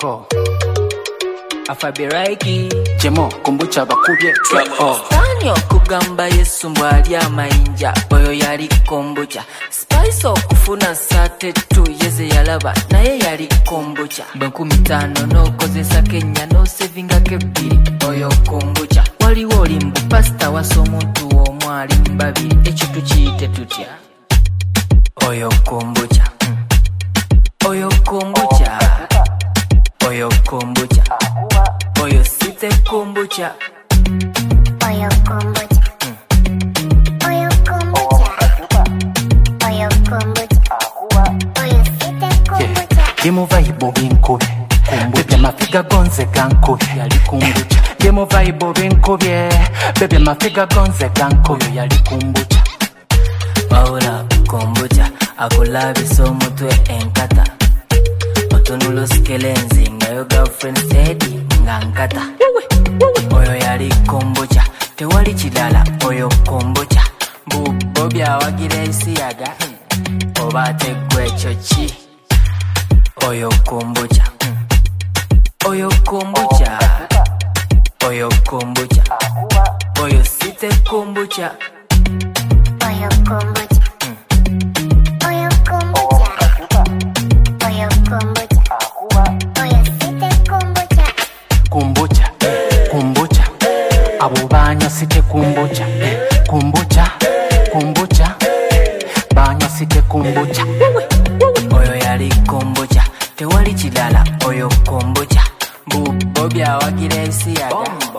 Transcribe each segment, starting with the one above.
Eko Afabiraiki Jemo kumbucha bakubye Trap Stanyo kugamba Yesu mbwali amayinja oyo yali kombucha Spice okufuna sate tu yeze yalaba naye yali kombucha Benkumi 5 n'okozesa Kenya no sevinga kebbiri oyo kombucha waliwo olimbu pasta waso omuntu omwali mbabiri ekyo tukiyite tutya oyo kombucha oyo kombucha oyo kombucha oyo site kombucha oyo kombucha oyo kombucha oyo kombucha oyo site kombucha Demo vibe binkubye Bebe mafiga gonze gankubye yali kombucha Demo vibe binkubye Bebe mafiga gonze gankubye yali kombucha Paula kombucha akulabisa omutwe enkata otunulo skelenzi ngayo girlfriend steady nga nkata oyo yali kombucha tewali kidala oyo kombucha mbubo byawagira ensiyaga oba teggwe ekyo ki oyo kombucha oyo kombucha oyo kombucha oyo site kombucha oyo kombucha oyo kombucha oyo kombucha oyo site kombucha Kombucha kombucha abo banya site kombucha kombucha kombucha banya site kombucha oyo yali kombucha tewali kidala oyo kombucha mbubo byawagira ensiyaga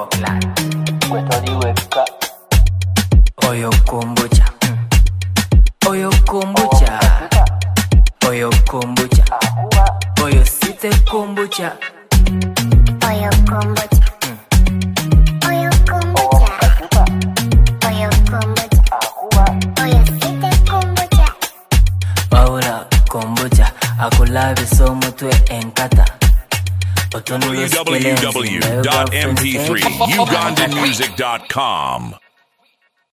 oyo kombucha oyo kombucha oyo kombucha oyo site kombucha oyo kombucha oyo kombucha oyo kombucha oyo site kombucha Paula kombucha akulabisa omutwe enkata otunulo skelenzi ngayo girlfriend steady www.mp3ugandanmusic.com